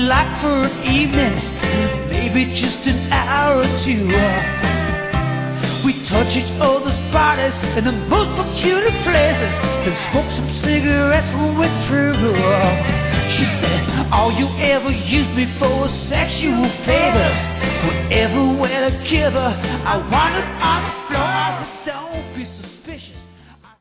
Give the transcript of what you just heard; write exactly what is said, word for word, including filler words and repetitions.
like for an evening, maybe just an hour or two. We touch each other's bodies in the most peculiar places, then smoke some cigarettes when we're through. She said, all you ever used me for was sexual favors. Whenever we're together, I wind up on the floor.